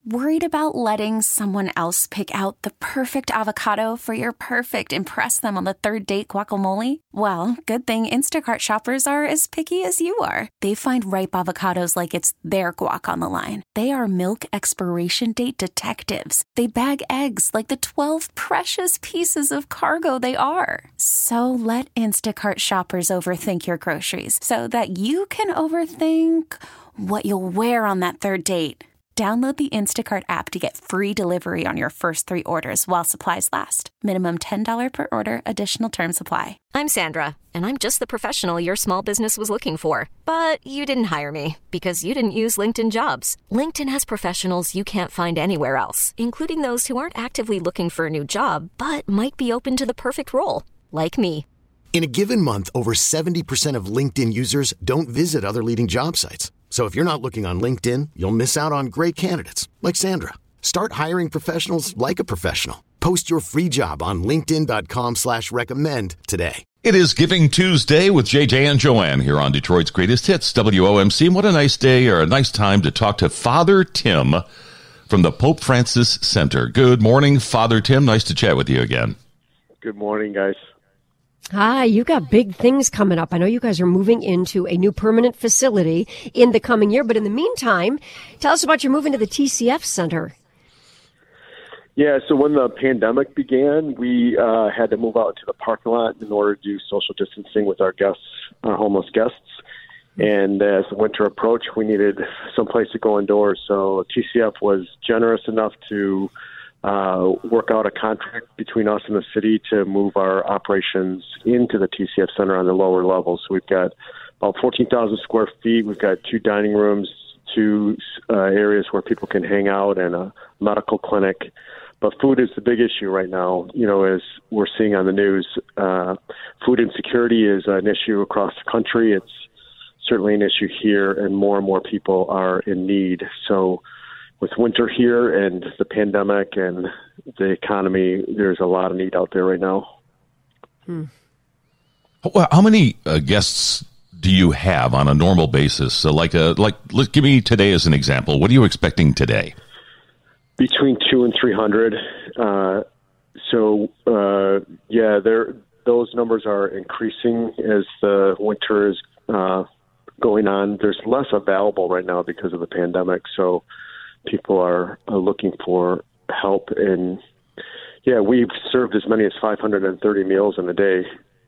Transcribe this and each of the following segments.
Worried about letting someone else pick out the perfect avocado for your perfect impress them on the third date guacamole? Well, good thing Instacart shoppers are as picky as you are. They find ripe avocados like it's their guac on the line. They are milk expiration date detectives. They bag eggs like the 12 precious pieces of cargo they are. So let Instacart shoppers overthink your groceries so that you can overthink what you'll wear on that third date. Download the Instacart app to get free delivery on your first 3 orders while supplies last. Minimum $10 per order. Additional terms apply. I'm Sandra, and I'm just the professional your small business was looking for. But you didn't hire me because you didn't use LinkedIn Jobs. LinkedIn has professionals you can't find anywhere else, including those who aren't actively looking for a new job, but might be open to the perfect role, like me. In a given month, over 70% of LinkedIn users don't visit other leading job sites. So if you're not looking on LinkedIn, you'll miss out on great candidates like Sandra. Start hiring professionals like a professional. Post your free job on linkedin.com/recommend today. It is Giving Tuesday with JJ and Joanne here on Detroit's Greatest Hits, WOMC. What a nice day or a nice time to talk to Father Tim from the Pope Francis Center. Good morning, Father Tim. Nice to chat with you again. Good morning, guys. Hi, you got big things coming up. I know you guys are moving into a new permanent facility in the coming year, but in the meantime, tell us about your move into the TCF Center. Yeah, so when the pandemic began, we had to move out to the parking lot in order to do social distancing with our guests, our homeless guests. And as the winter approached, we needed some place to go indoors. So TCF was generous enough to work out a contract between us and the city to move our operations into the TCF Center on the lower level. So we've got about 14,000 square feet. We've got 2 dining rooms, 2 areas where people can hang out, and a medical clinic. But food is the big issue right now. You know, as we're seeing on the news, food insecurity is an issue across the country. It's certainly an issue here, and more people are in need. So with winter here and the pandemic and the economy, there's a lot of need out there right now. Well, how many guests do you have on a normal basis? So let's give me today as an example. What are you expecting today? Between 200 and 300. Those numbers are increasing as the winter is going on. There's less available right now because of the pandemic, so people are looking for help. And we've served as many as 530 meals in a day.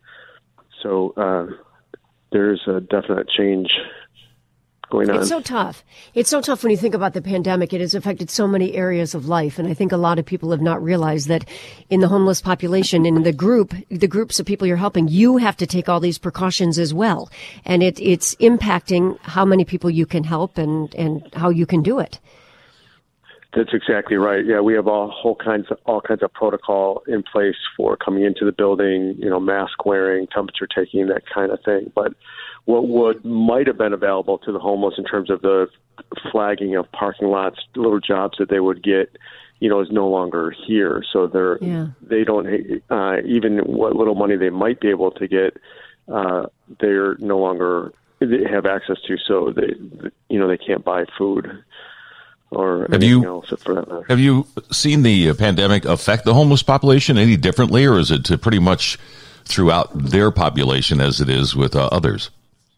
So there's a definite change going on. It's so tough. It's so tough when you think about the pandemic. It has affected so many areas of life. And I think a lot of people have not realized that in the homeless population and in the groups of people you're helping, you have to take all these precautions as well. And it's impacting how many people you can help and how you can do it. That's exactly right. Yeah, we have all kinds of protocol in place for coming into the building, you know, mask wearing, temperature taking, that kind of thing. But what might have been available to the homeless in terms of the flagging of parking lots, little jobs that they would get, you know, is no longer here. So they don't even what little money they might be able to get, they're no longer they have access to. So they can't buy food or anything else for that matter. Have you seen the pandemic affect the homeless population any differently, or is it pretty much throughout their population as it is with others?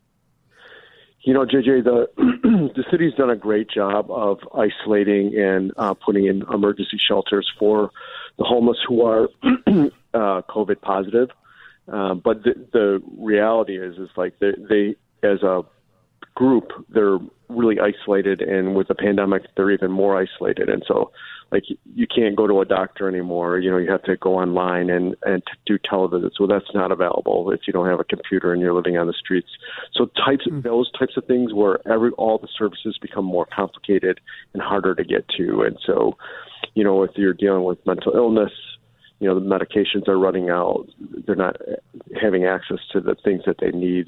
You know, JJ, the city's done a great job of isolating and putting in emergency shelters for the homeless who are COVID positive. But the reality is like they as a group, they're really isolated, and with the pandemic, they're even more isolated. And so, like, you can't go to a doctor anymore. You know, you have to go online and do televisits. Well, that's not available if you don't have a computer and you're living on the streets. So those types of things where all the services become more complicated and harder to get to. And so, you know, if you're dealing with mental illness, you know, the medications are running out. They're not having access to the things that they need.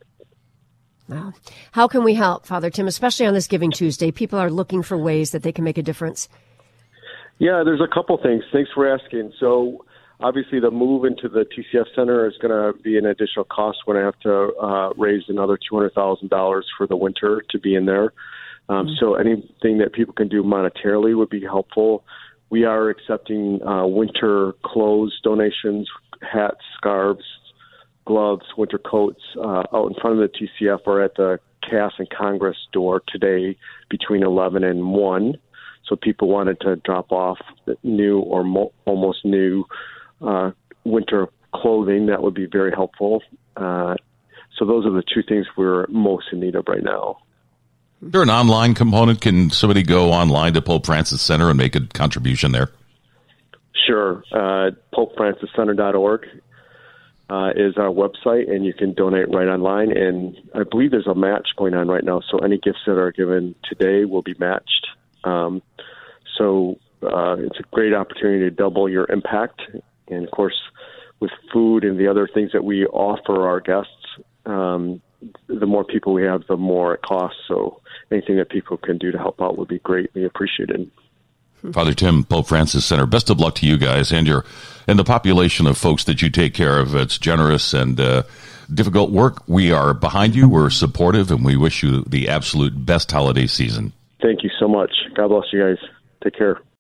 Wow. How can we help, Father Tim, especially on this Giving Tuesday? People are looking for ways that they can make a difference. Yeah, there's a couple things. Thanks for asking. So obviously the move into the TCF Center is going to be an additional cost when I have to raise another $200,000 for the winter to be in there. So anything that people can do monetarily would be helpful. We are accepting winter clothes donations, hats, scarves, gloves, winter coats out in front of the TCF or at the Cass and Congress door today between 11 and 1. So people wanted to drop off new or almost new winter clothing. That would be very helpful. So those are the two things we're most in need of right now. Is there an online component? Can somebody go online to Pope Francis Center and make a contribution there? Sure. PopeFrancisCenter.org is our website, and you can donate right online. And I believe there's a match going on right now, so any gifts that are given today will be matched. So it's a great opportunity to double your impact. And, of course, with food and the other things that we offer our guests, the more people we have, the more it costs. So anything that people can do to help out would be greatly appreciated. Father Tim, Pope Francis Center, best of luck to you guys and the population of folks that you take care of. It's generous and difficult work. We are behind you. We're supportive, and we wish you the absolute best holiday season. Thank you so much. God bless you guys. Take care.